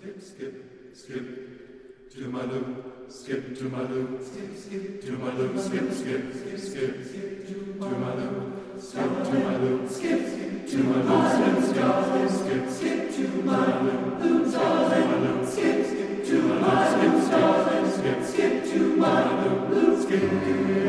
skip to my loo, skip to my loo, skip to my loo, skip to my loo, skip to my loo, skip to my loo, skip to my loo, skip to my loo, skip to my loo, skip to my loo, skip